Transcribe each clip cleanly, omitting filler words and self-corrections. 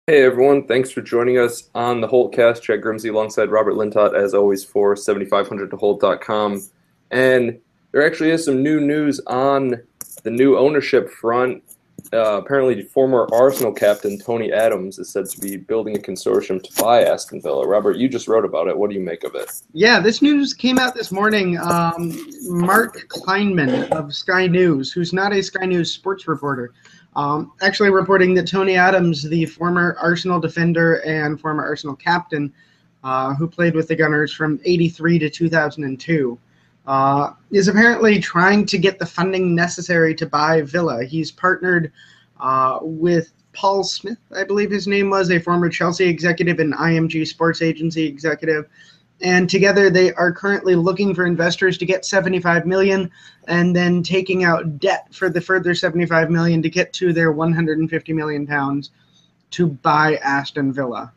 Hey everyone, thanks for joining us on the Holtcast. Chad Grimsey alongside Robert Lintott, as always, for 7500toholt.com. And there actually is some new news on the new ownership front. Apparently, former Arsenal captain Tony Adams is said to be building a consortium to buy Aston Villa. Robert, you just wrote about it. What do you make of it? Yeah, this news came out this morning. Mark Kleinman of Sky News, who's not a Sky News sports reporter, actually reporting that Tony Adams, the former Arsenal defender and former Arsenal captain, who played with the Gunners from '83 to 2002, is apparently trying to get the funding necessary to buy Villa. He's partnered with Paul Smith, I believe his name was, a former Chelsea executive and IMG Sports Agency executive. And together they are currently looking for investors to get 75 million and then taking out debt for the further 75 million to get to their 150 million pounds to buy Aston Villa.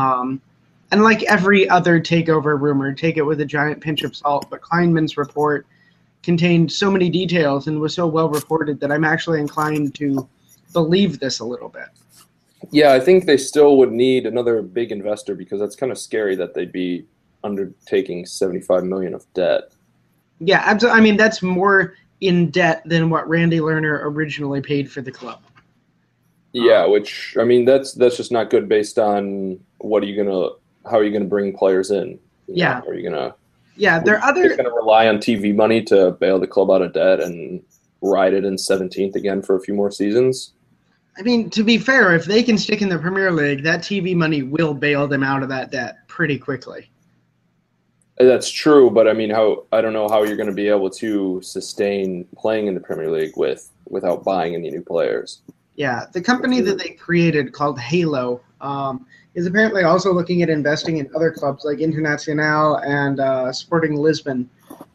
And like every other takeover rumor, take it with a giant pinch of salt, but Kleinman's report contained so many details and was so well reported that I'm actually inclined to believe this a little bit. Yeah, I think they still would need another big investor because that's kind of scary that they'd be undertaking 75 million of debt. Yeah, absolutely. I mean, that's more in debt than what Randy Lerner originally paid for the club. Yeah, which I mean that's just not good based on how are you gonna bring players in? Yeah, Are you gonna yeah. There are just other. gonna rely on TV money to bail the club out of debt and ride it in 17th again for a few more seasons? I mean, to be fair, if they can stick in the Premier League, that TV money will bail them out of that debt pretty quickly. That's true, but I mean, how I don't know how you're going to be able to sustain playing in the Premier League without buying any new players. Yeah, the company that they created called Halo is apparently also looking at investing in other clubs like Internacional and Sporting Lisbon.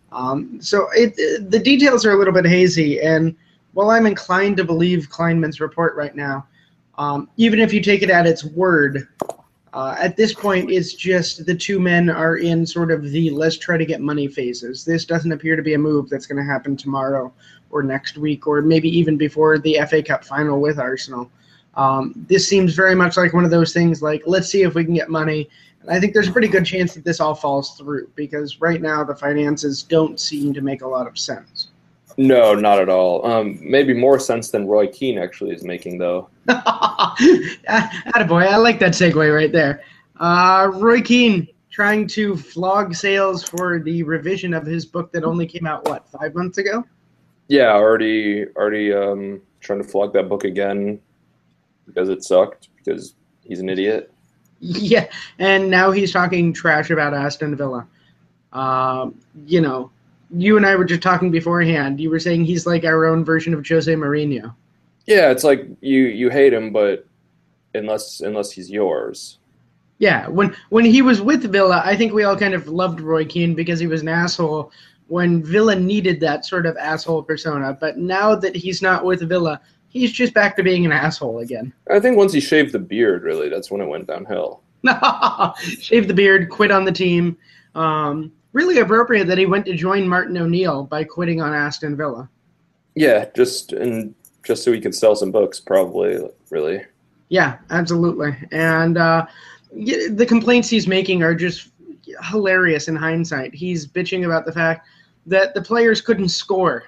The details are a little bit hazy, and while I'm inclined to believe Kleinman's report right now, even if you take it at its word, at this point, it's just the two men are in sort of the let's try to get money phases. This doesn't appear to be a move that's going to happen tomorrow or next week or maybe even before the FA Cup final with Arsenal. This seems very much like one of those things like, let's see if we can get money. And I think there's a pretty good chance that this all falls through because right now the finances don't seem to make a lot of sense. No, not at all. Maybe more sense than Roy Keane actually is making, though. Attaboy, I like that segue right there. Roy Keane trying to flog sales for the revision of his book that only came out, 5 months ago? Yeah, already trying to flog that book again because it sucked because he's an idiot. Yeah, and now he's talking trash about Aston Villa. Uh, you know, you and I were just talking beforehand. You were saying he's like our own version of Jose Mourinho. Yeah, it's like you hate him, but unless he's yours. Yeah, when he was with Villa, I think we all kind of loved Roy Keane because he was an asshole when Villa needed that sort of asshole persona. But now that he's not with Villa, he's just back to being an asshole again. I think once he shaved the beard, really, that's when it went downhill. Shave the beard, quit on the team. Really appropriate that he went to join Martin O'Neill by quitting on Aston Villa. Yeah, just so he could sell some books, probably, really. Yeah, absolutely. And the complaints he's making are just hilarious in hindsight. He's bitching about the fact that the players couldn't score.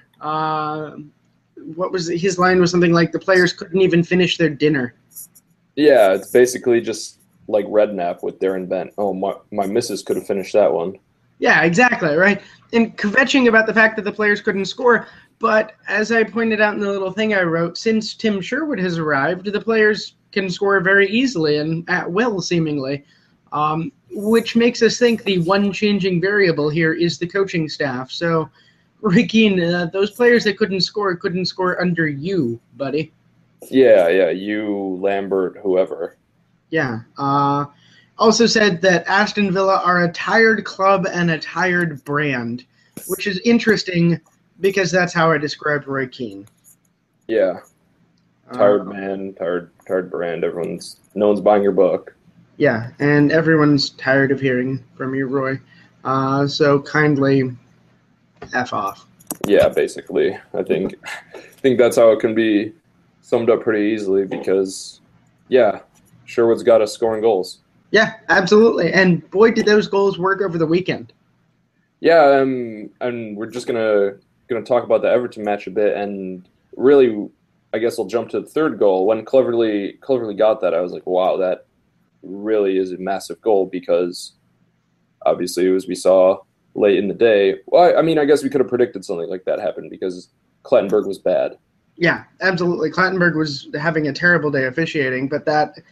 What was it? His line was something like the players couldn't even finish their dinner. Yeah, it's basically just like Redknapp with Darren Bent. Oh, my missus could have finished that one. Yeah, exactly, right? And kvetching about the fact that the players couldn't score. But as I pointed out in the little thing I wrote, since Tim Sherwood has arrived, the players can score very easily and at will, seemingly, which makes us think the one changing variable here is the coaching staff. So, Ricky, those players that couldn't score under you, buddy. Yeah, you, Lambert, whoever. Yeah. Also said that Aston Villa are a tired club and a tired brand, which is interesting because that's how I described Roy Keane. Yeah, tired man, tired brand. No one's buying your book. Yeah, and everyone's tired of hearing from you, Roy. So kindly F off. Yeah, basically. I think that's how it can be summed up pretty easily because, yeah, Sherwood's got us scoring goals. Yeah, absolutely. And boy, did those goals work over the weekend. Yeah, and we're just gonna talk about the Everton match a bit, and really, I guess I'll jump to the third goal. When Cleverly got that, I was like, wow, that really is a massive goal, because obviously, as we saw late in the day, well, I mean, I guess we could have predicted something like that happened because Clattenburg was bad. Yeah, absolutely. Clattenburg was having a terrible day officiating, but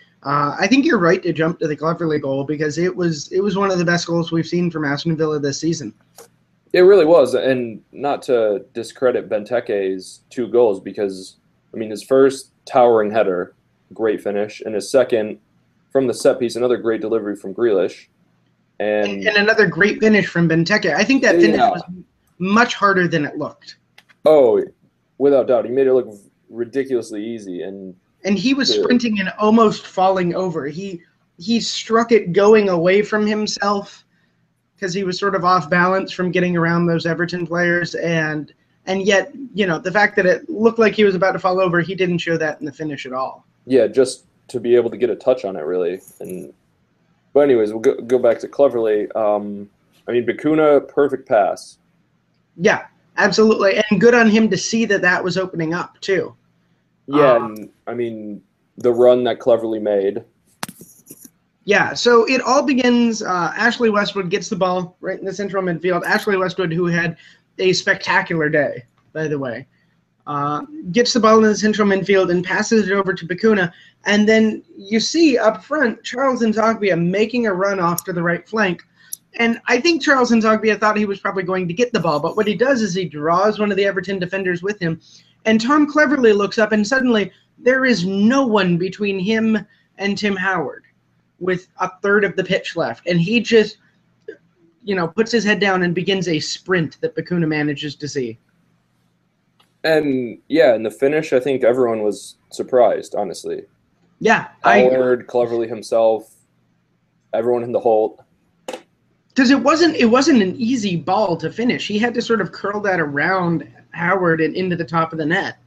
I think you're right to jump to the Cleverly goal, because it was one of the best goals we've seen from Aston Villa this season. It really was, and not to discredit Benteke's 2 goals, because, I mean, his first towering header, great finish, and his second, from the set piece, another great delivery from Grealish. And another great finish from Benteke. I think that finish was much harder than it looked. Oh, without doubt. He made it look ridiculously easy. And he was sprinting and almost falling over. He struck it going away from himself because he was sort of off balance from getting around those Everton players. And yet, the fact that it looked like he was about to fall over, he didn't show that in the finish at all. Yeah, just to be able to get a touch on it, really. But anyways, we'll go back to Cleverly. I mean, Bacuna, perfect pass. Yeah, absolutely. And good on him to see that was opening up, too. Yeah, and I mean, the run that Cleverly made. Yeah, so it all begins, Ashley Westwood gets the ball right in the central midfield. Ashley Westwood, who had a spectacular day, by the way, gets the ball in the central midfield and passes it over to Bacuna. And then you see up front Charles N'Zogbia making a run off to the right flank. And I think Charles N'Zogbia thought he was probably going to get the ball, but what he does is he draws one of the Everton defenders with him. And Tom Cleverly looks up, and suddenly there is no one between him and Tim Howard with a third of the pitch left. And he just, puts his head down and begins a sprint that Bacuna manages to see. And, yeah, in the finish, I think everyone was surprised, honestly. Yeah. Howard, Cleverly himself, everyone in the Holt. Because it wasn't an easy ball to finish. He had to sort of curl that around Howard and into the top of the net.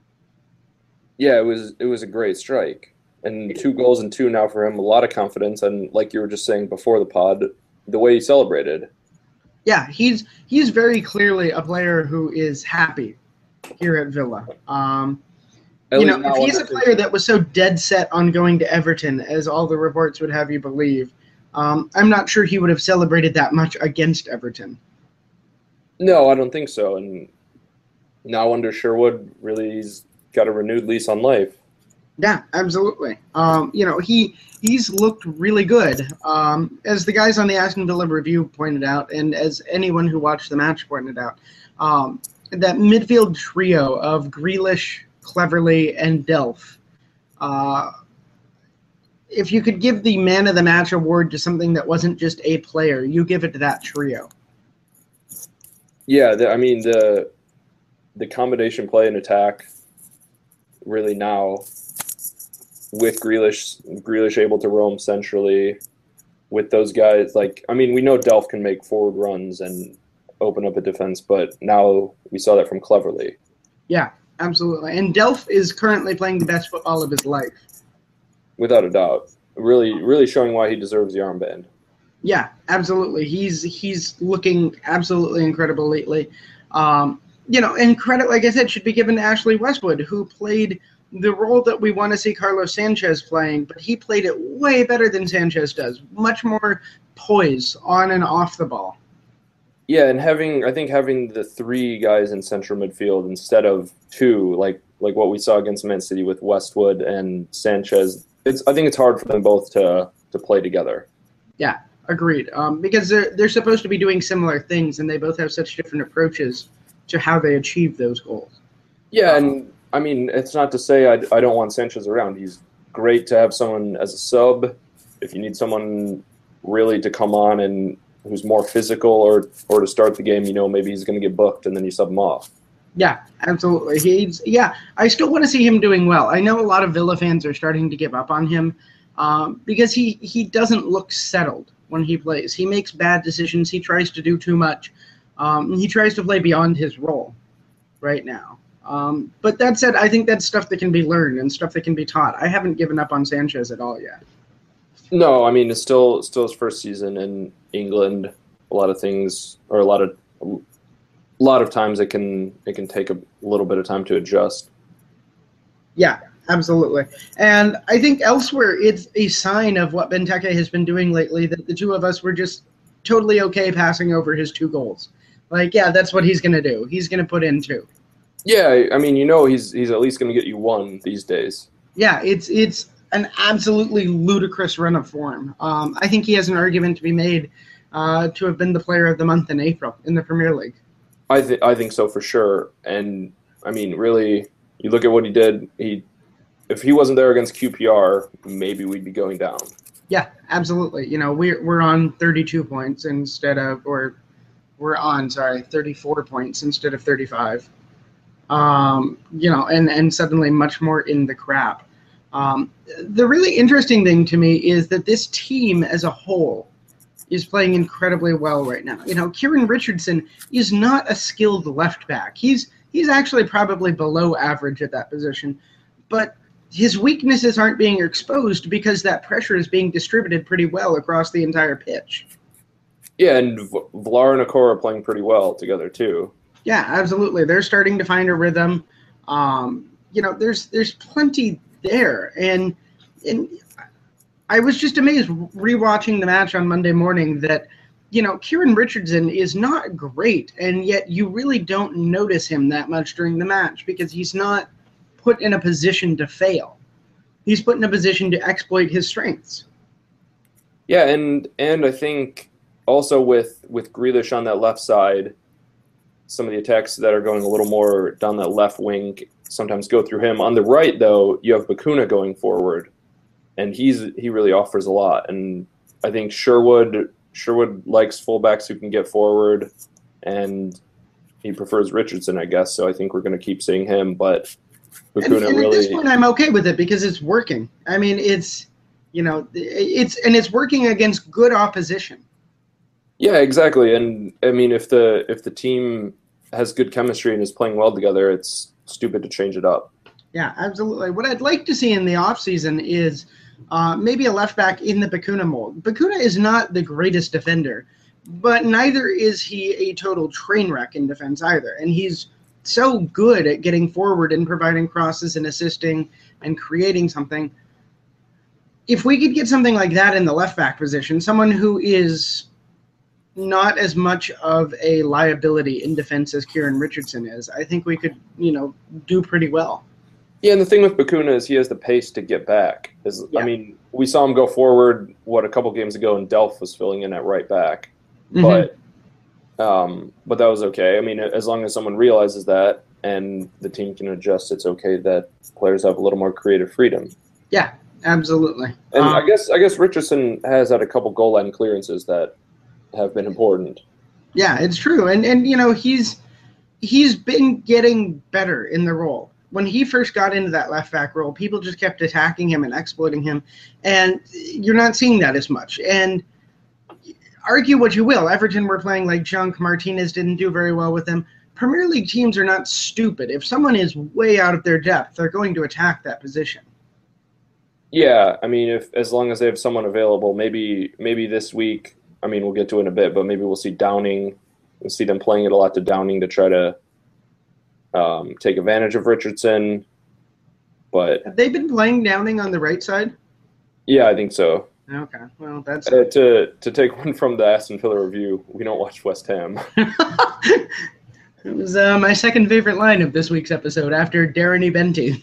Yeah, it was a great strike. And 2 goals and 2 now for him, a lot of confidence. And like you were just saying before the pod, the way he celebrated. Yeah, he's very clearly a player who is happy here at Villa. If he's a player that was so dead set on going to Everton, as all the reports would have you believe, I'm not sure he would have celebrated that much against Everton. No, I don't think so. And now under Sherwood, really, he's got a renewed lease on life. Yeah, absolutely. He's looked really good. As the guys on the Aston Villa review pointed out, and as anyone who watched the match pointed out, that midfield trio of Grealish, Cleverly, and Delph. If you could give the man of the match award to something that wasn't just a player, you give it to that trio. Yeah, the combination play and attack, really now, with Grealish able to roam centrally, with those guys, we know Delph can make forward runs and open up a defense, but now we saw that from Cleverly. Yeah, absolutely. And Delph is currently playing the best football of his life. Without a doubt. Really, really showing why he deserves the armband. Yeah, absolutely. He's looking absolutely incredible lately. And credit, like I said, should be given to Ashley Westwood, who played the role that we want to see Carlos Sanchez playing, but he played it way better than Sanchez does. Much more poise on and off the ball. Yeah, and having the 3 guys in central midfield instead of 2, like what we saw against Man City with Westwood and Sanchez, I think it's hard for them both to play together. Yeah, agreed. Because they're supposed to be doing similar things, and they both have such different approaches to how they achieve those goals. Yeah, and I mean, it's not to say I don't want Sanchez around. He's great to have someone as a sub. If you need someone really to come on and who's more physical or to start the game, maybe he's going to get booked and then you sub him off. Yeah, absolutely. I still want to see him doing well. I know a lot of Villa fans are starting to give up on him because he doesn't look settled when he plays. He makes bad decisions. He tries to do too much. He tries to play beyond his role right now. But that said, I think that's stuff that can be learned and stuff that can be taught. I haven't given up on Sanchez at all yet. No, I mean it's still his first season in England. A lot of things, or a lot of times, it can take a little bit of time to adjust. Yeah, absolutely. And I think elsewhere, it's a sign of what Benteke has been doing lately that the two of us were just totally okay passing over his 2 goals. Like, yeah, that's what he's going to do. He's going to put in 2. Yeah, I mean, he's at least going to get you 1 these days. Yeah, it's an absolutely ludicrous run of form. I think he has an argument to be made to have been the player of the month in April in the Premier League. I think so for sure. And I mean, really, you look at what he did. If he wasn't there against QPR, maybe we'd be going down. Yeah, absolutely. We're on 32 points instead of, or we're on 34 points instead of 35. And suddenly much more in the crap. The really interesting thing to me is that this team as a whole is playing incredibly well right now. Kieran Richardson is not a skilled left back. He's actually probably below average at that position, but his weaknesses aren't being exposed because that pressure is being distributed pretty well across the entire pitch. Yeah, and Vlar and Okora are playing pretty well together too. Yeah, absolutely. They're starting to find a rhythm. There's plenty there, and I was just amazed rewatching the match on Monday morning that, Kieran Richardson is not great, and yet you really don't notice him that much during the match because he's not put in a position to fail. He's put in a position to exploit his strengths. Yeah, and I think also with Grealish on that left side, some of the attacks that are going a little more down that left wing sometimes go through him. On the right, though, you have Bacuna going forward, and he really offers a lot. And I think Sherwood likes fullbacks who can get forward, and he prefers Richardson, I guess. So I think we're going to keep seeing him. But Bacuna and really. At this point, I'm okay with it because it's working. I mean, it's working against good opposition. Yeah, exactly. And I mean, if the team has good chemistry and is playing well together, it's stupid to change it up. Yeah, absolutely. What I'd like to see in the offseason is maybe a left back in the Bacuna mold. Bacuna is not the greatest defender, but neither is he a total train wreck in defense either. And he's so good at getting forward and providing crosses and assisting and creating something. If we could get something like that in the left back position, someone who is not as much of a liability in defense as Kieran Richardson is, I think we could, do pretty well. Yeah, and the thing with Bacuna is he has the pace to get back. I mean, we saw him go forward, a couple games ago, and Delph was filling in at right back. Mm-hmm. But that was okay. I mean, as long as someone realizes that and the team can adjust, it's okay that players have a little more creative freedom. Yeah, absolutely. And I guess Richardson has had a couple goal line clearances that have been important. Yeah, it's true. And he's been getting better in the role. When he first got into that left back role, people just kept attacking him and exploiting him, and you're not seeing that as much. And argue what you will, Everton were playing like junk. Martinez didn't do very well with them. Premier League teams are not stupid. If someone is way out of their depth, they're going to attack that position. Yeah, I mean, as long as they have someone available, maybe this week, I mean, we'll get to it in a bit, but maybe we'll see Downing. We'll see them playing it a lot to Downing to try to take advantage of Richardson. But have they been playing Downing on the right side? Yeah, I think so. Okay, well, that's to take one from the Aston Villa review. We don't watch West Ham. It was my second favorite line of this week's episode after Darren Benti.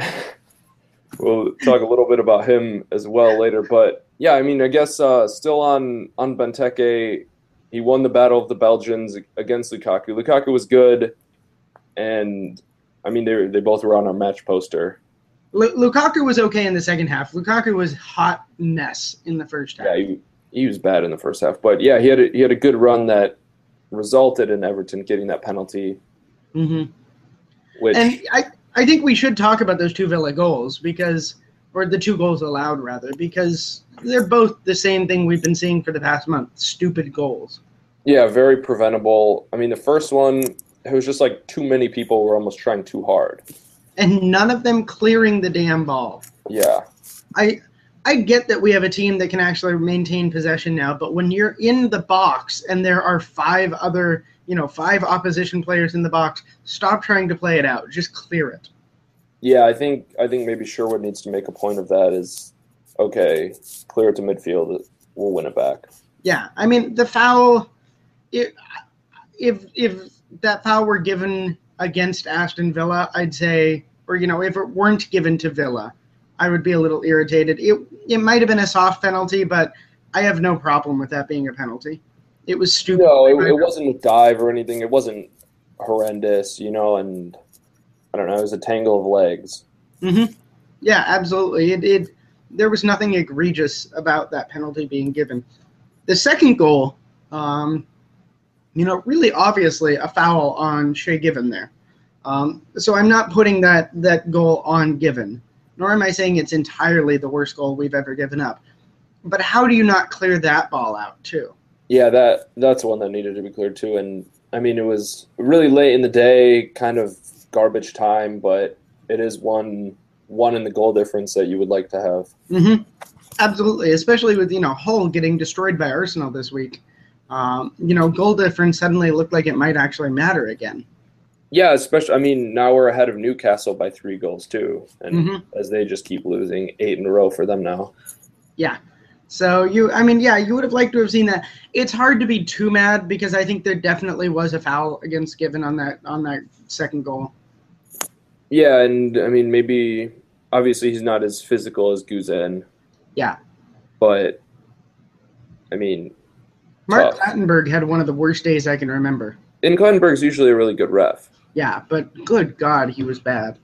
We'll talk a little bit about him as well later, but yeah, I mean, I guess still on Benteke, he won the battle of the Belgians against Lukaku. Lukaku was good, and I mean, they both were on our match poster. Lukaku was okay in the second half. Lukaku was hot mess in the first half. Yeah, he was bad in the first half, but yeah, he had a good run that resulted in Everton getting that penalty. Mm-hmm. Which, and I think we should talk about those 2 Villa goals or the 2 goals allowed rather, because they're both the same thing we've been seeing for the past month. Stupid goals. Yeah, very preventable. I mean, the first one, it was just like too many people were almost trying too hard. And none of them clearing the damn ball. Yeah. I get that we have a team that can actually maintain possession now, but when you're in the box and there are five opposition players in the box, stop trying to play it out. Just clear it. Yeah, I think maybe Sherwood needs to make a point of that is, okay, clear it to midfield, we'll win it back. Yeah, I mean, the foul, if that foul were given against Aston Villa, I'd say, or, if it weren't given to Villa, I would be a little irritated. It might have been a soft penalty, but I have no problem with that being a penalty. It was stupid. No, it wasn't a dive or anything. It wasn't horrendous, and I don't know, it was a tangle of legs. Mm-hmm. Yeah, absolutely. There was nothing egregious about that penalty being given. The second goal, really obviously a foul on Shay Given there. So I'm not putting that goal on Given, nor am I saying it's entirely the worst goal we've ever given up. But how do you not clear that ball out too? Yeah, that's one that needed to be cleared too. And I mean, it was really late in the day, kind of garbage time, but it is one in the goal difference that you would like to have. Mm-hmm. Absolutely, especially with Hull getting destroyed by Arsenal this week. Goal difference suddenly looked like it might actually matter again. Yeah, especially, now we're ahead of Newcastle by 3 goals too, and as they just keep losing 8 in a row for them now. Yeah. So you would have liked to have seen that. It's hard to be too mad because I think there definitely was a foul against Given on that second goal. Yeah, and maybe obviously he's not as physical as Guzan. Yeah. But Mark Clattenburg had one of the worst days I can remember. And Clattenburg's usually a really good ref. Yeah, but good God, he was bad.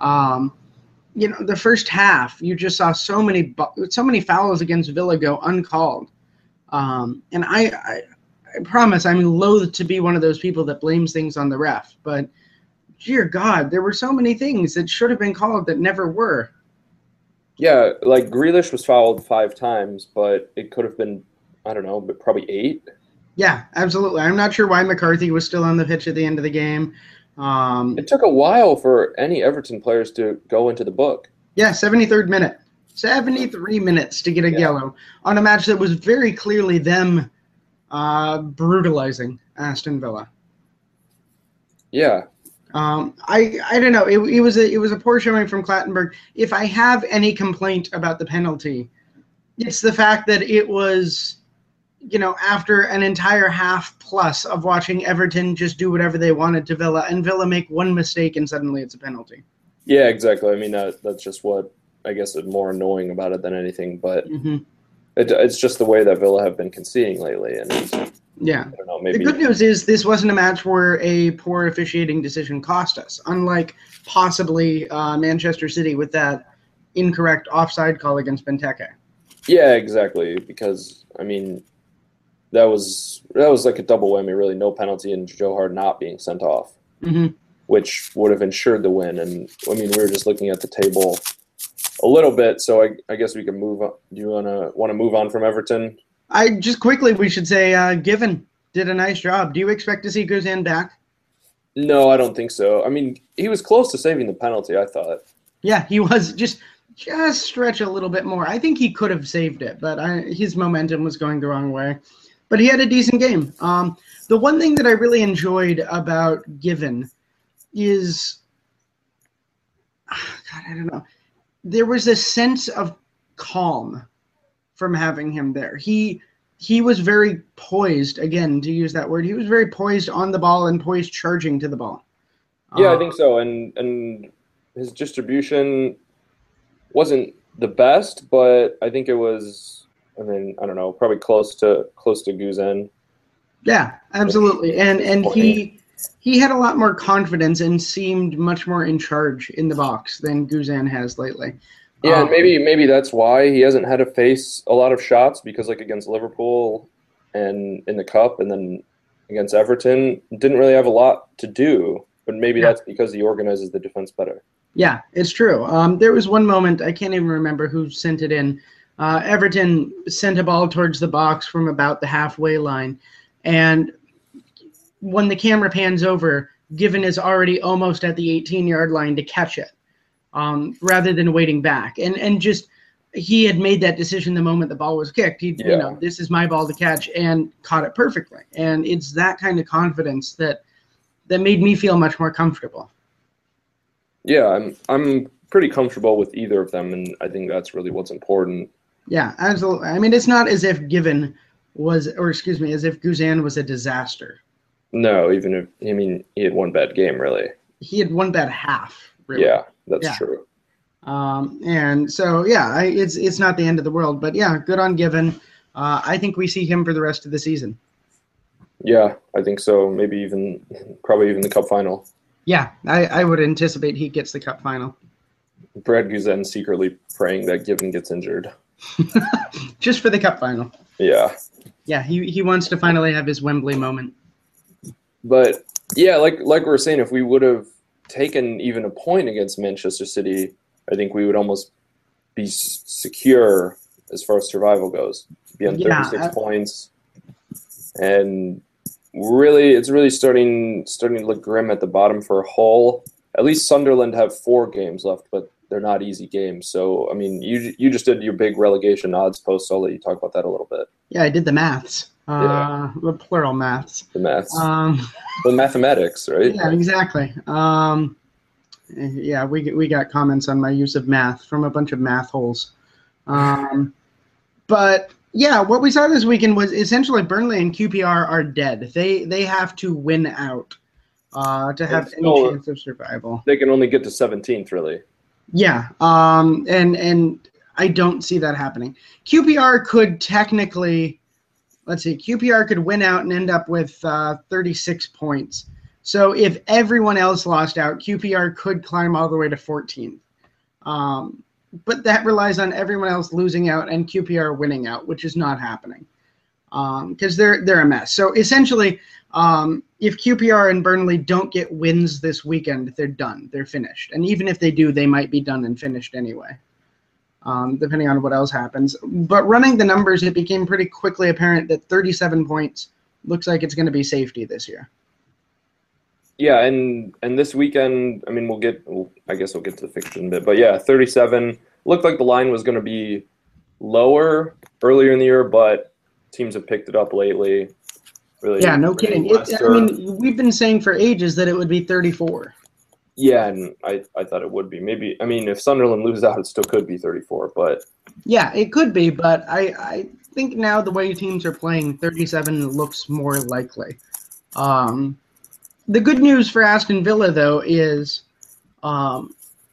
The first half, you just saw so many fouls against Villa go uncalled. And I promise I'm loath to be one of those people that blames things on the ref. But, dear God, there were so many things that should have been called that never were. Yeah, like Grealish was fouled 5 times, but it could have been, I don't know, but probably 8. Yeah, absolutely. I'm not sure why McCarthy was still on the pitch at the end of the game. It took a while for any Everton players to go into the book. Yeah, 73rd minute. 73 minutes to get a yellow on a match that was very clearly them brutalizing Aston Villa. Yeah. I don't know. It was a poor showing from Clattenburg. If I have any complaint about the penalty, it's the fact that it was, after an entire half plus of watching Everton just do whatever they wanted to Villa, and Villa make one mistake and suddenly it's a penalty. Yeah, exactly. That's just what I guess is more annoying about it than anything. But it's just the way that Villa have been conceding lately, and yeah. I don't know, maybe the good news is this wasn't a match where a poor officiating decision cost us, unlike possibly Manchester City with that incorrect offside call against Benteke. Yeah, exactly. Because that was like a double whammy, really. No penalty and Joe Hart not being sent off, which would have ensured the win. And we were just looking at the table a little bit, so I guess we can move on. Do you want to move on from Everton? We should say Given did a nice job. Do you expect to see Guzan back? No, I don't think so. He was close to saving the penalty, I thought. Yeah, he was. Just stretch a little bit more. I think he could have saved it, but his momentum was going the wrong way. But he had a decent game. The one thing that I really enjoyed about Given is, I don't know. There was a sense of calm from having him there. He was very poised, again, to use that word. He was very poised on the ball and poised charging to the ball. Yeah, I think so. And his distribution wasn't the best, but I think it was, I don't know, probably close to Guzan. Yeah, absolutely. And he had a lot more confidence and seemed much more in charge in the box than Guzan has lately. Yeah, and maybe that's why he hasn't had to face a lot of shots, because like against Liverpool and in the Cup and then against Everton, didn't really have a lot to do. But maybe that's because he organizes the defense better. Yeah, it's true. There was one moment, I can't even remember who sent it in. Everton sent a ball towards the box from about the halfway line. And when the camera pans over, Given is already almost at the 18-yard line to catch it, rather than waiting back. And just he had made that decision the moment the ball was kicked. This is my ball to catch, and caught it perfectly. And it's that kind of confidence that made me feel much more comfortable. Yeah, I'm pretty comfortable with either of them, and I think that's really what's important. Yeah, absolutely. I mean, it's not as if Guzan was a disaster. No, even if, he had one bad game, really. He had one bad half, really. Yeah, that's true. And so, it's not the end of the world, but yeah, good on Given. I think we see him for the rest of the season. Yeah, I think so. Probably even the Cup final. Yeah, I would anticipate he gets the Cup final. Brad Guzan secretly praying that Given gets injured. Just for the Cup final. Yeah. Yeah, he wants to finally have his Wembley moment. But yeah, like we were saying, if we would have taken even a point against Manchester City, I think we would almost be secure as far as survival goes. Be on 36 points, and it's really starting to look grim at the bottom for Hull. At least Sunderland have 4 games left, but they're not easy games. So I mean, you just did your big relegation odds post. So I'll let you talk about that a little bit. Yeah, I did the maths. The plural maths. The maths. The mathematics, right? Yeah, exactly. Yeah, we got comments on my use of math from a bunch of math holes. But yeah, what we saw this weekend was essentially Burnley and QPR are dead. They have to win out to have any chance of survival. They can only get to 17th, really. Yeah, and I don't see that happening. QPR could technically. Let's see, QPR could win out and end up with 36 points. So if everyone else lost out, QPR could climb all the way to 14th. But that relies on everyone else losing out and QPR winning out, which is not happening because they're a mess. So essentially, if QPR and Burnley don't get wins this weekend, they're done. They're finished. And even if they do, they might be done and finished anyway. Depending on what else happens. But running the numbers, it became pretty quickly apparent that 37 points looks like it's going to be safety this year. Yeah, and this weekend, I mean, I guess we'll get to the fixture in a bit. But yeah, 37 looked like the line was going to be lower earlier in the year, but teams have picked it up lately. Really, yeah, no kidding. We've been saying for ages that it would be 34. Yeah, and I thought it would be. Maybe, I mean, if Sunderland loses out, it still could be 34, but... Yeah, it could be, but I think now the way teams are playing, 37 looks more likely. The good news for Aston Villa, though, is at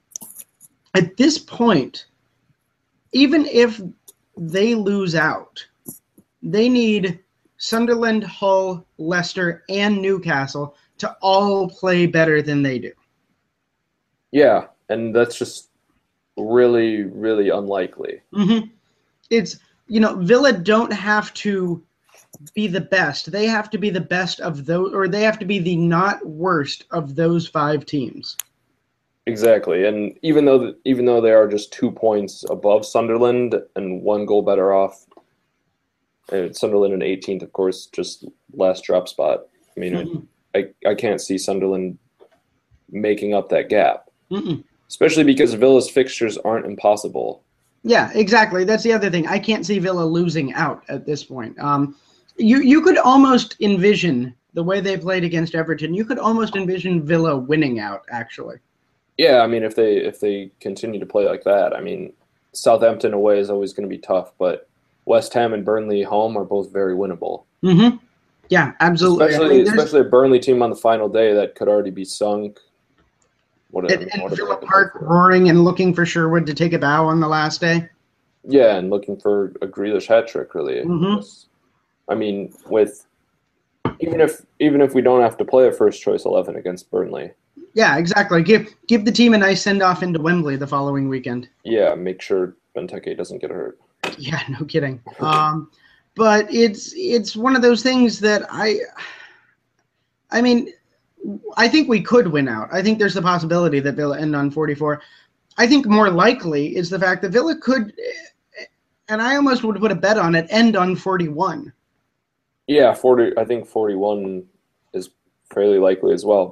this point, even if they lose out, they need Sunderland, Hull, Leicester, and Newcastle to all play better than they do. Yeah, and that's just really, really unlikely. Mm-hmm. It's, Villa don't have to be the best. They have to be the best of those, or they have to be the not worst of those 5 teams. Exactly, and even though they are just 2 points above Sunderland and 1 goal better off, Sunderland in 18th, of course, just last drop spot. I mean, I can't see Sunderland making up that gap. Especially because Villa's fixtures aren't impossible. Yeah, exactly. That's the other thing. I can't see Villa losing out at this point. You could almost envision the way they played against Everton. You could almost envision Villa winning out, actually. Yeah, I mean, if they continue to play like that, I mean, Southampton away is always going to be tough, but West Ham and Burnley home are both very winnable. Mm-hmm. Yeah, absolutely. Especially a Burnley team on the final day that could already be sunk. And Villa Park roaring and looking for Sherwood to take a bow on the last day. Yeah, and looking for a Grealish hat trick, really. Mm-hmm. I mean, even if we don't have to play a first choice 11 against Burnley. Yeah, exactly. Give the team a nice send off into Wembley the following weekend. Yeah, make sure Benteke doesn't get hurt. Yeah, no kidding. But it's one of those things that I mean. I think we could win out. I think there's the possibility that Villa end on 44. I think more likely is the fact that Villa could, and I almost would put a bet on it, end on 41. Yeah, 40. I think 41 is fairly likely as well. But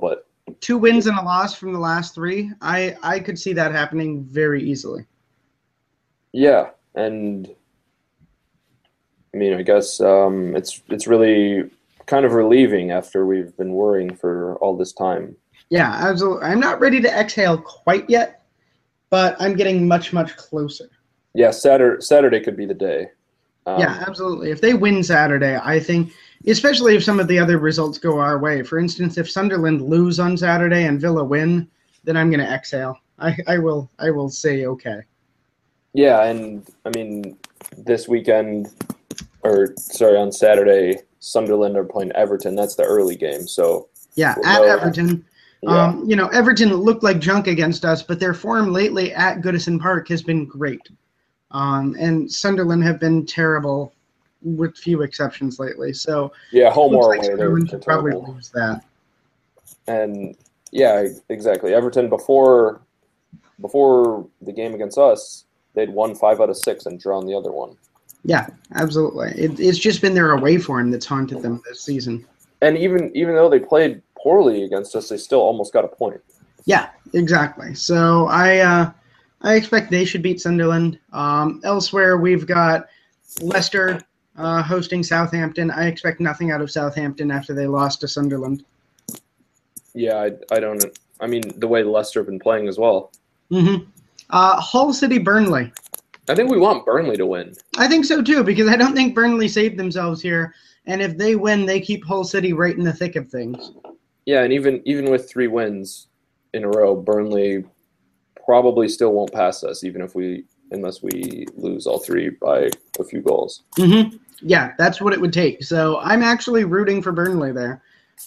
2 wins and a loss from the last 3. I could see that happening very easily. Yeah, and I mean, I guess it's really kind of relieving after we've been worrying for all this time. Yeah, absolutely. I'm not ready to exhale quite yet, but I'm getting much, much closer. Yeah, Saturday could be the day. Yeah, absolutely. If they win Saturday, I think, especially if some of the other results go our way. For instance, if Sunderland lose on Saturday and Villa win, then I'm going to exhale. I will say okay. Yeah, and I mean, this weekend, on Saturday, Sunderland are playing Everton. That's the early game, so yeah, at Everton. Yeah. Everton looked like junk against us, but their form lately at Goodison Park has been great. And Sunderland have been terrible, with few exceptions lately. So yeah, home or away, Sunderland they're should probably terrible. lose that. And yeah, exactly. Everton before the game against us, they'd won 5 out of 6 and drawn the other one. Yeah, absolutely. It's just been their away form that's haunted them this season. And even though they played poorly against us, they still almost got a point. Yeah, exactly. So I expect they should beat Sunderland. Elsewhere, we've got Leicester hosting Southampton. I expect nothing out of Southampton after they lost to Sunderland. Yeah, I don't. I mean, the way Leicester have been playing as well. Mm-hmm. Hull City, Burnley. I think we want Burnley to win. I think so too, because I don't think Burnley saved themselves here. And if they win, they keep Hull City right in the thick of things. Yeah, and even with 3 wins in a row, Burnley probably still won't pass us, unless we lose all 3 by a few goals. Mm-hmm. Yeah, that's what it would take. So I'm actually rooting for Burnley there.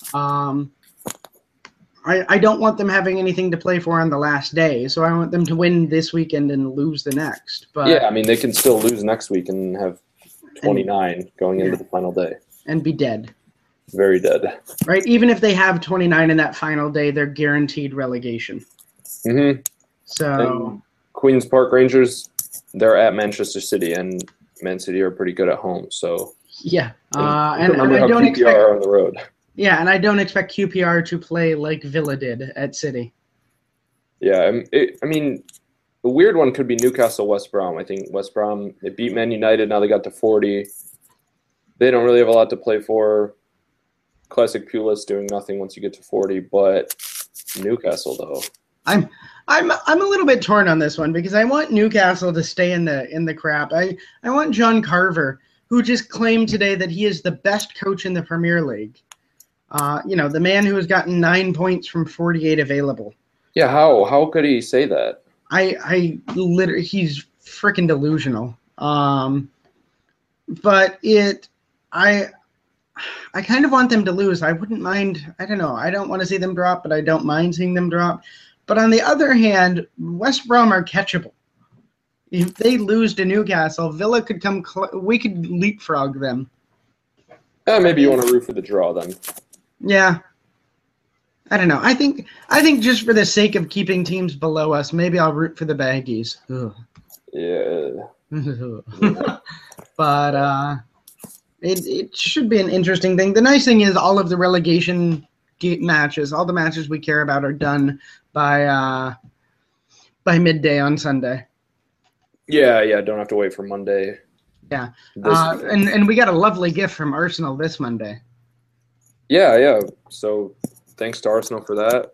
I don't want them having anything to play for on the last day, so I want them to win this weekend and lose the next. But yeah, I mean, they can still lose next week and have 29 going into the final day. And be dead. Very dead. Right? Even if they have 29 in that final day, they're guaranteed relegation. Mm-hmm. So and Queen's Park Rangers, they're at Manchester City, and Man City are pretty good at home. So yeah, and I don't expect on the road. Yeah, and I don't expect QPR to play like Villa did at City. Yeah, I mean, the weird one could be Newcastle West Brom. I think West Brom, they beat Man United, now they got to 40. They don't really have a lot to play for. Classic Pulis doing nothing once you get to 40, but Newcastle though. I'm a little bit torn on this one because I want Newcastle to stay in the crap. I want John Carver, who just claimed today that he is the best coach in the Premier League. The man who has gotten 9 points from 48 available. Yeah, how could he say that? I literally, he's freaking delusional. But I kind of want them to lose. I wouldn't mind. I don't know. I don't want to see them drop, but I don't mind seeing them drop. But on the other hand, West Brom are catchable. If they lose to Newcastle, Villa could come. We could leapfrog them. Maybe you want to root for the draw then. Yeah. I don't know. I think just for the sake of keeping teams below us, maybe I'll root for the Baggies. Ugh. Yeah. But it should be an interesting thing. The nice thing is all of the relegation matches, all the matches we care about, are done by midday on Sunday. Yeah. Don't have to wait for Monday. Yeah. And we got a lovely gift from Arsenal this Monday. Yeah. So thanks to Arsenal for that.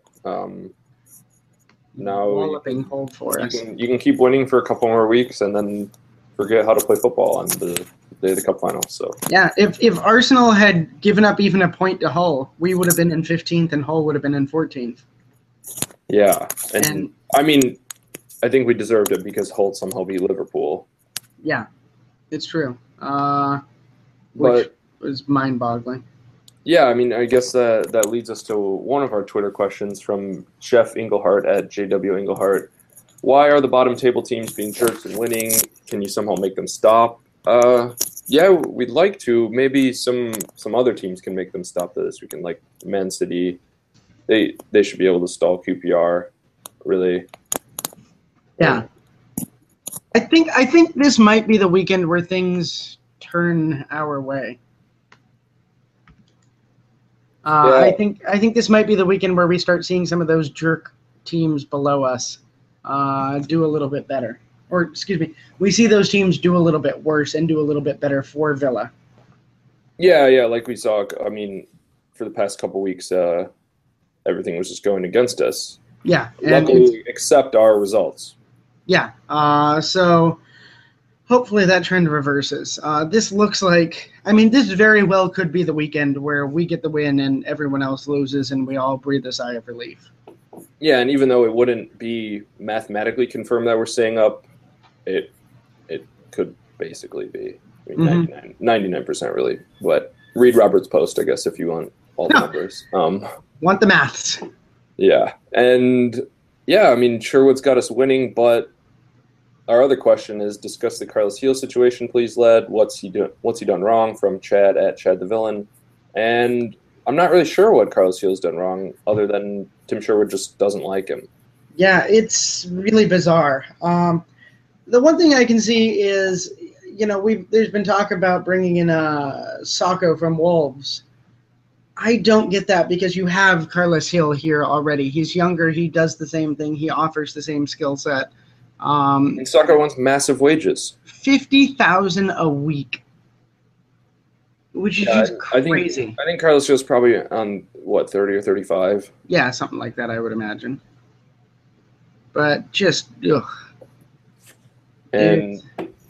Now walloping hold for us. You can keep winning for a couple more weeks and then forget how to play football on the day of the cup final. So yeah, if Arsenal had given up even a point to Hull, we would have been in 15th and Hull would have been in 14th. Yeah, and I mean, I think we deserved it because Hull somehow beat Liverpool. Yeah, it's true. Which was mind-boggling. Yeah, I mean, I guess that leads us to one of our Twitter questions from Jeff Englehart at JW Englehart. Why are the bottom table teams being jerks and winning? Can you somehow make them stop? Yeah, we'd like to. Maybe some other teams can make them stop this weekend, like Man City. They should be able to stall QPR, really. Yeah. I think this might be the weekend where things turn our way. I think this might be the weekend where we start seeing some of those jerk teams below us do a little bit better. Or, excuse me, we see those teams do a little bit worse and do a little bit better for Villa. Yeah, like we saw. I mean, for the past couple weeks, everything was just going against us. Yeah. Luckily, except our results. Yeah. So hopefully that trend reverses. This looks like, this very well could be the weekend where we get the win and everyone else loses and we all breathe a sigh of relief. Yeah, and even though it wouldn't be mathematically confirmed that we're staying up, it could basically be 99% really. But read Robert's post, I guess, if you want all the numbers. Want the maths. Yeah. And, Sherwood's got us winning, but our other question is discuss the Carlos Gil situation, please, Led. What's he done wrong? From Chad at Chad the Villain. And I'm not really sure what Carlos Gil's done wrong other than Tim Sherwood just doesn't like him. Yeah, it's really bizarre. The one thing I can see is, there's been talk about bringing in Sacco from Wolves. I don't get that because you have Carlos Gil here already. He's younger. He does the same thing. He offers the same skill set. And Sacco wants massive wages. $50,000 a week, which is just crazy. I think Carlos Gil's probably on, 30 or 35? Yeah, something like that, I would imagine. But just, ugh. And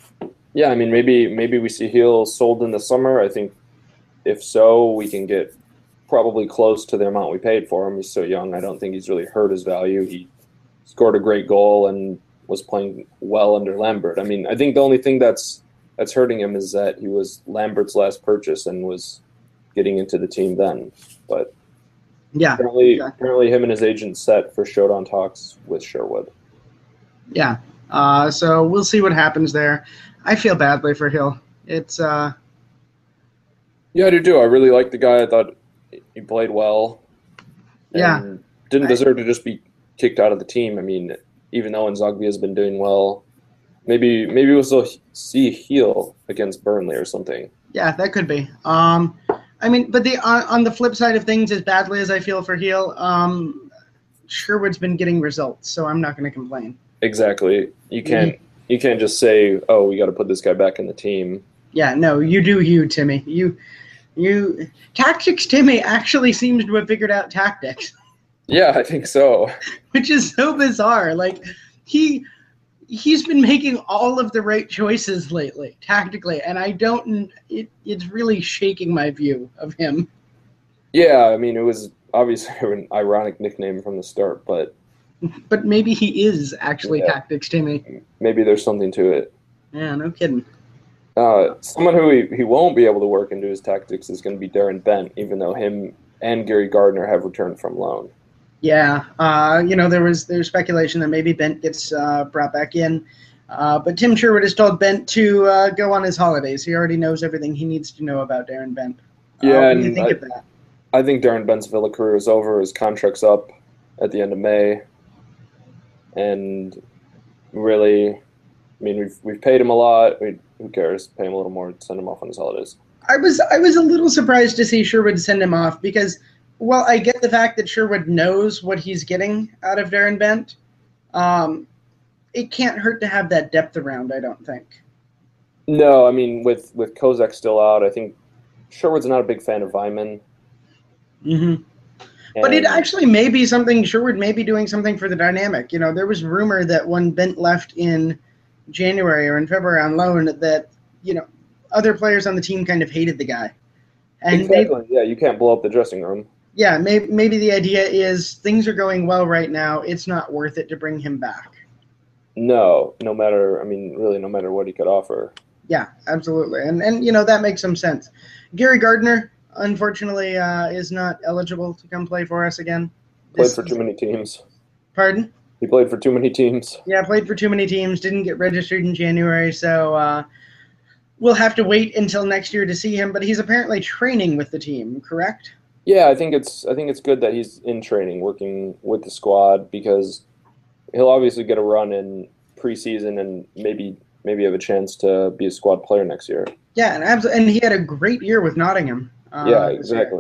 maybe we see Gil sold in the summer. I think if so, we can get probably close to the amount we paid for him. He's so young. I don't think he's really hurt his value. He scored a great goal and was playing well under Lambert. I think the only thing that's hurting him is that he was Lambert's last purchase and was getting into the team then. But yeah, apparently him and his agent set for showdown talks with Sherwood. Yeah. So we'll see what happens there. I feel badly for Gil. It's Yeah, I do too. I really like the guy. I thought he played well. And didn't deserve to just be kicked out of the team. Even though Nzogby has been doing well, maybe we'll still see Gil against Burnley or something. Yeah, that could be. But on the flip side of things, as badly as I feel for Gil, Sherwood's been getting results, so I'm not going to complain. Exactly. You can't just say, "Oh, we got to put this guy back in the team." Yeah, no, you do you, Timmy. You Tactics Timmy actually seems to have figured out tactics. Yeah, I think so. Which is so bizarre. Like he's been making all of the right choices lately, tactically, and it's really shaking my view of him. Yeah, it was obviously an ironic nickname from the start, but maybe he is actually Tactics Timmy. Maybe there's something to it. Yeah, no kidding. Someone who he won't be able to work into his tactics is going to be Darren Bent, even though him and Gary Gardner have returned from loan. Yeah, there's speculation that maybe Bent gets brought back in, but Tim Sherwood has told Bent to go on his holidays. He already knows everything he needs to know about Darren Bent. Yeah, what do you think of that? I think Darren Bent's Villa career is over. His contract's up at the end of May, and really, we've paid him a lot. Who cares? Pay him a little more, send him off on his holidays. I was a little surprised to see Sherwood send him off because, well, I get the fact that Sherwood knows what he's getting out of Darren Bent. It can't hurt to have that depth around, I don't think. No, with Kozak still out, I think Sherwood's not a big fan of Vyman. Mm-hmm. But it actually may be something, Sherwood may be doing something for the dynamic. There was rumor that when Bent left in January or in February on loan that, other players on the team kind of hated the guy. And exactly. You can't blow up the dressing room. Yeah, maybe the idea is things are going well right now. It's not worth it to bring him back. No matter what he could offer. Yeah, absolutely. And that makes some sense. Gary Gardner, unfortunately, is not eligible to come play for us again. Played for too many teams. Pardon? He played for too many teams. Yeah, played for too many teams, didn't get registered in January, so we'll have to wait until next year to see him, but he's apparently training with the team, correct? Yeah, I think it's good that he's in training, working with the squad, because he'll obviously get a run in preseason and maybe have a chance to be a squad player next year. Yeah, and he had a great year with Nottingham. Yeah, exactly.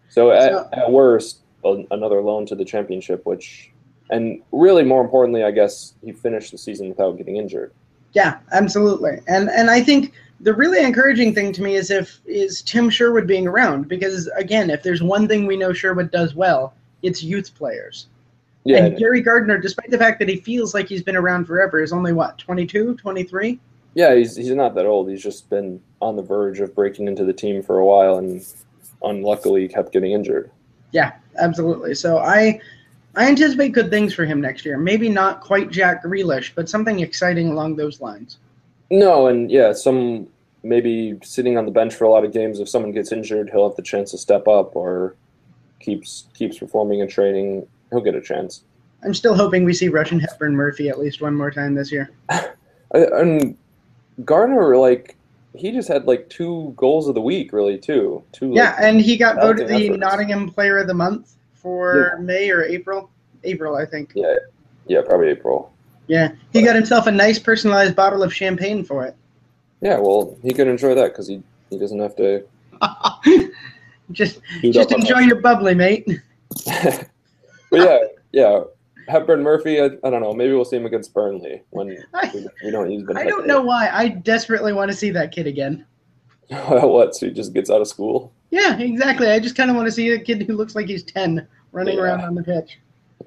So So at worst, another loan to the championship, and really more importantly, I guess he finished the season without getting injured. yeah, absolutely. And I think the really encouraging thing to me is Tim Sherwood being around, because again, if there's one thing we know Sherwood does well, it's youth players. Yeah, And Gary Gardner, despite the fact that he feels like he's been around forever, is only what, 22, 23? yeah, he's not that old. He's just been on the verge of breaking into the team for a while, and unluckily kept getting injured. Yeah, absolutely. So I anticipate good things for him next year. Maybe not quite Jack Grealish, but something exciting along those lines. No, and yeah, some maybe sitting on the bench for a lot of games. If someone gets injured, he'll have the chance to step up, or keeps performing in training. He'll get a chance. I'm still hoping we see Russian Hepburn Murphy at least one more time this year. And Gardner, like, he just had like 2 goals of the week, really, too. Yeah, and he got voted the efforts. Nottingham Player of the Month for May or April. April, I think. Yeah, probably April. Yeah, he got himself a nice personalized bottle of champagne for it. Yeah, well, he can enjoy that because he doesn't have to. just enjoy your bubbly, mate. But yeah, Hepburn Murphy. I don't know. Maybe we'll see him against Burnley when we don't use Ben. I don't know why. I desperately want to see that kid again. What? So he just gets out of school? Yeah, exactly. I just kind of want to see a kid who looks like he's 10 running around on the pitch.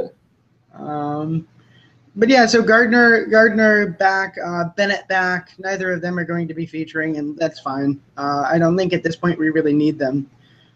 But yeah, so Gardner back, Bennett back. Neither of them are going to be featuring, and that's fine. I don't think at this point we really need them.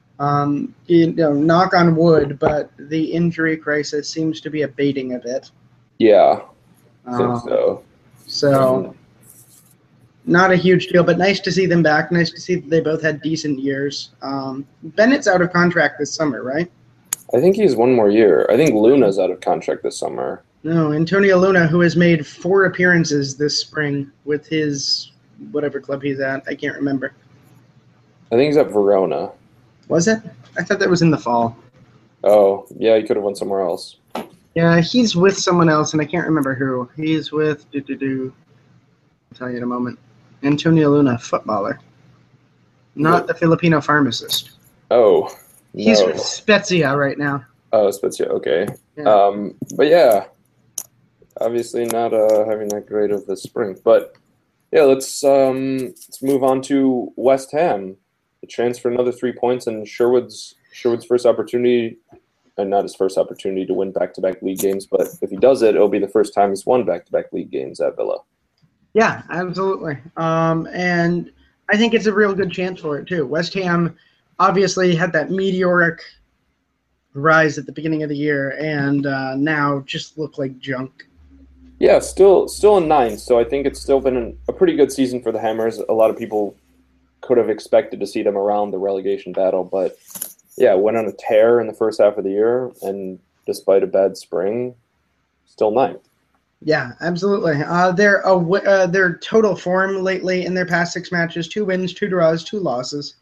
Knock on wood, but the injury crisis seems to be abating a bit. Yeah, I think so. So, not a huge deal, but nice to see them back. Nice to see that they both had decent years. Bennett's out of contract this summer, right? I think he's one more year. I think Luna's out of contract this summer. No, Antonio Luna, who has made 4 appearances this spring with his whatever club he's at. I can't remember. I think he's at Verona. Was it? I thought that was in the fall. Oh, yeah, he could have went somewhere else. Yeah, he's with someone else, and I can't remember who. He's with, I'll tell you in a moment. Antonio Luna, footballer. Not the Filipino pharmacist. Oh, no. He's with Spezia right now. Oh, Spezia, okay. Yeah. But yeah, obviously not having that great of the spring. But yeah, let's move on to West Ham. The chance for another 3 points, and Sherwood's first opportunity, and not his first opportunity to win back-to-back league games, but if he does it, it'll be the first time he's won back-to-back league games at Villa. Yeah, absolutely. And I think it's a real good chance for it too. West Ham obviously had that meteoric rise at the beginning of the year, and now just look like junk. Yeah, still in 9th, so I think it's still been a pretty good season for the Hammers. A lot of people could have expected to see them around the relegation battle, but yeah, went on a tear in the first half of the year, and despite a bad spring, still 9th. Yeah, absolutely. Their total form lately in their past 6 matches: 2 wins, 2 draws, 2 losses,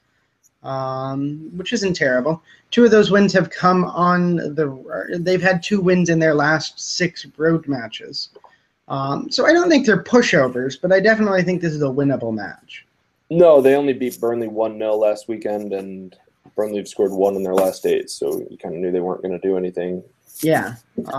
which isn't terrible. 2 of those wins have come they've had 2 wins in their last 6 road matches. So I don't think they're pushovers, but I definitely think this is a winnable match. No, they only beat Burnley 1-0 last weekend, and Burnley have scored 1 in their last 8, so you kind of knew they weren't going to do anything. Yeah.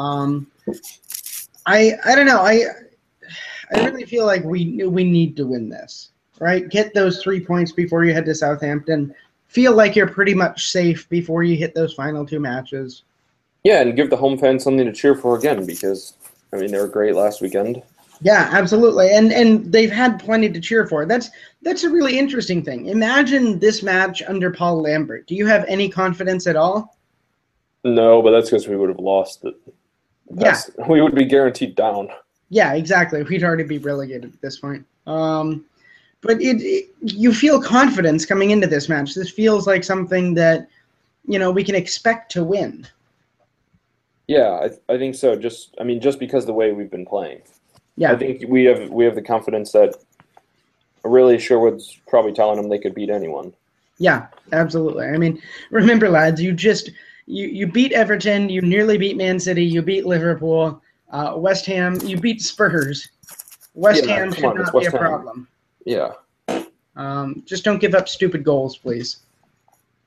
I don't know. I really feel like we need to win this, right? Get those 3 points before you head to Southampton. Feel like you're pretty much safe before you hit those final 2 matches. Yeah, and give the home fans something to cheer for again, because, I mean, they were great last weekend. Yeah, absolutely. And they've had plenty to cheer for. That's a really interesting thing. Imagine this match under Paul Lambert. Do you have any confidence at all? No, but that's because we would have lost it. Yeah. We would be guaranteed down. Yeah, exactly. We'd already be relegated at this point. But you feel confidence coming into this match. This feels like something that, we can expect to win. Yeah, I think so. Just because of the way we've been playing. Yeah. I think we have the confidence that really Sherwood's probably telling them they could beat anyone. Yeah, absolutely. I mean, remember, lads, you beat Everton, you nearly beat Man City, you beat Liverpool, West Ham, you beat Spurs. West Ham should not be a problem. Yeah. Just don't give up stupid goals, please.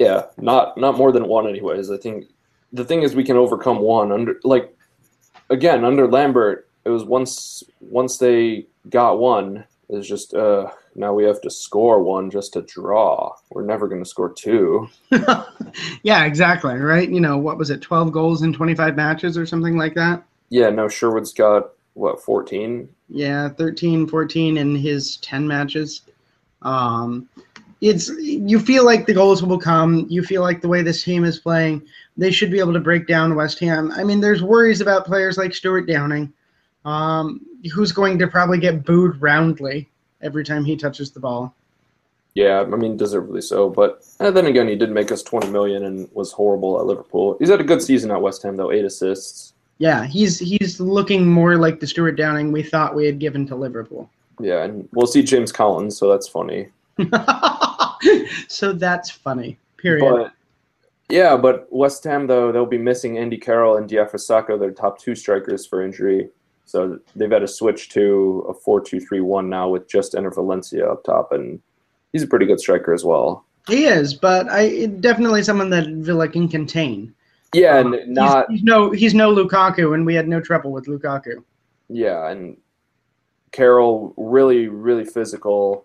Yeah, not more than one anyways. I think the thing is we can overcome one under Lambert, it was once they got one, it's just now we have to score one just to draw. We're never going to score two. Yeah, exactly, right? What was it, 12 goals in 25 matches or something like that? Yeah, no, Sherwood's got what, 14? Yeah, 13, 14 in his 10 matches. Um, you feel like the goals will come. You feel like the way this team is playing, they should be able to break down West Ham. I mean, there's worries about players like Stuart Downing, who's going to probably get booed roundly every time he touches the ball. Yeah, I mean, deservedly so. But then again, he did make us 20 million and was horrible at Liverpool. He's had a good season at West Ham though, 8 assists. Yeah, he's looking more like the Stuart Downing we thought we had given to Liverpool. Yeah, and we'll see James Collins, so that's funny. So that's funny. Period. But West Ham though, they'll be missing Andy Carroll and Diafra Sakho, their top two strikers, for injury. So they've had to switch to a 4-2-3-1 now with just Enner Valencia up top, and he's a pretty good striker as well. He is, but definitely someone that Villa can contain. Yeah, and he's no Lukaku, and we had no trouble with Lukaku. Yeah, and Carroll really, really physical,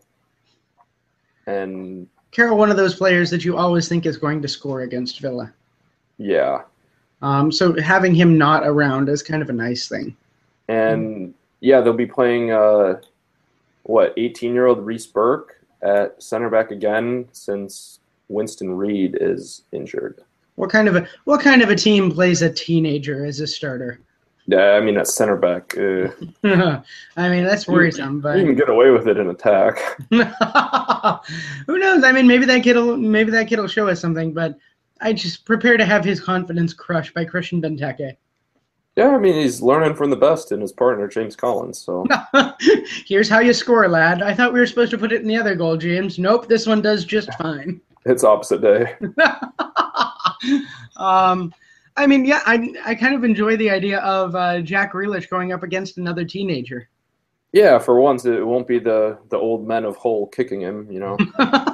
and Carroll, one of those players that you always think is going to score against Villa. Yeah. So having him not around is kind of a nice thing. And yeah, they'll be playing 18-year-old Reece Burke at center back again since Winston Reed is injured. What kind of a team plays a teenager as a starter? Yeah, I mean at center back. I mean that's worrisome, but you can get away with it in attack. Who knows? I mean, maybe that kid'll show us something. But I just prepare to have his confidence crushed by Christian Benteke. Yeah, I mean he's learning from the best in his partner James Collins. So here's how you score, lad. I thought we were supposed to put it in the other goal, James. Nope, this one does just fine. It's opposite day. I mean, yeah, I kind of enjoy the idea of Jack Grealish going up against another teenager. Yeah, for once it won't be the old men of Hull kicking him, you know.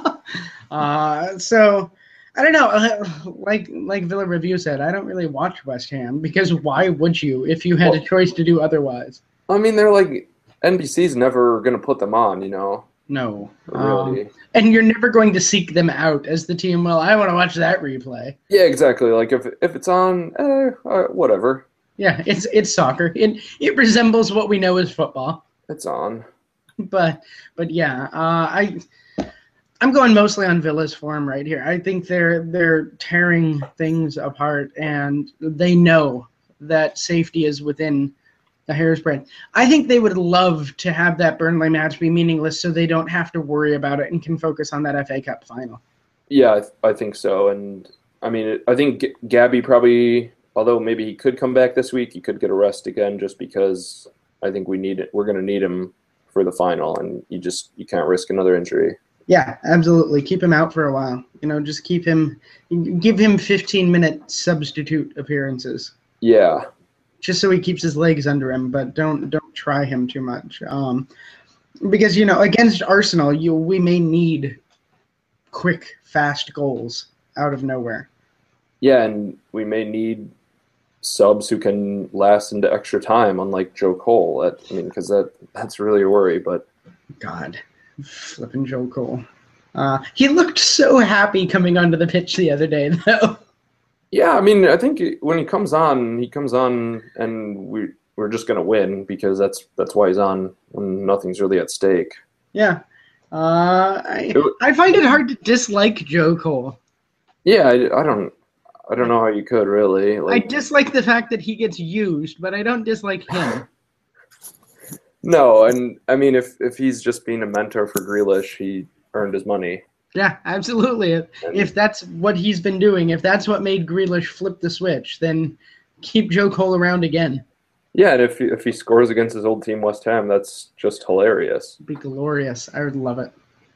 So I don't know. Like Villa Review said, I don't really watch West Ham because why would you if you had a choice to do otherwise? I mean, they're like NBC's never gonna put them on, you know. No, really. And you're never going to seek them out as the team. Well, I want to watch that replay. Yeah, exactly. Like if it's on, whatever. Yeah, it's soccer. It resembles what we know as football. It's on. But yeah, I'm going mostly on Villa's form right here. I think they're tearing things apart, and they know that safety is within the hair's breadth. I think they would love to have that Burnley match be meaningless so they don't have to worry about it and can focus on that FA Cup final. Yeah, I think so. And I mean, I think Gabby probably, although maybe he could come back this week, he could get a rest again just because I think we're going to need him for the final, and you can't risk another injury. Yeah, absolutely. Keep him out for a while. Just give him 15-minute substitute appearances. Yeah. Just so he keeps his legs under him, but don't try him too much. Because against Arsenal, we may need quick, fast goals out of nowhere. Yeah, and we may need subs who can last into extra time, unlike Joe Cole. Because that's really a worry. But God, flipping Joe Cole. He looked so happy coming onto the pitch the other day, though. Yeah, I mean, I think when he comes on, and we're just going to win because that's why he's on when nothing's really at stake. Yeah. I find it hard to dislike Joe Cole. Yeah, I don't know how you could really. I dislike the fact that he gets used, but I don't dislike him. No, and I mean, if he's just being a mentor for Grealish, he earned his money. Yeah, absolutely. If that's what he's been doing, if that's what made Grealish flip the switch, then keep Joe Cole around again. Yeah, and if he scores against his old team West Ham, that's just hilarious. It'd be glorious. I would love it.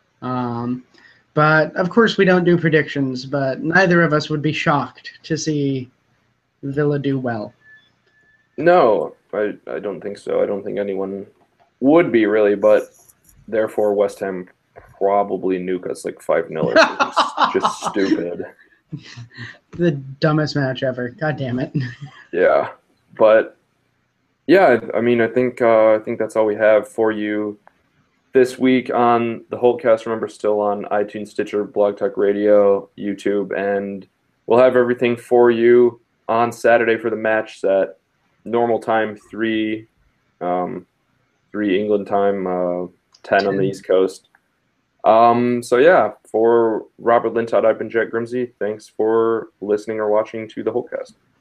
But of course we don't do predictions, but neither of us would be shocked to see Villa do well. No, I don't think so. I don't think anyone would be really, but therefore West Ham probably nuke us like 5-0 or something just stupid. The dumbest match ever. God damn it. Yeah, but yeah, I mean, I think that's all we have for you this week on the Holtcast. Remember, still on iTunes, Stitcher, Blog Talk Radio, YouTube, and we'll have everything for you on Saturday for the match at normal time, 3 England time, 10 on the East Coast. So yeah, for Robert Lintott, I've been Jack Grimsey. Thanks for listening or watching to the Holtcast.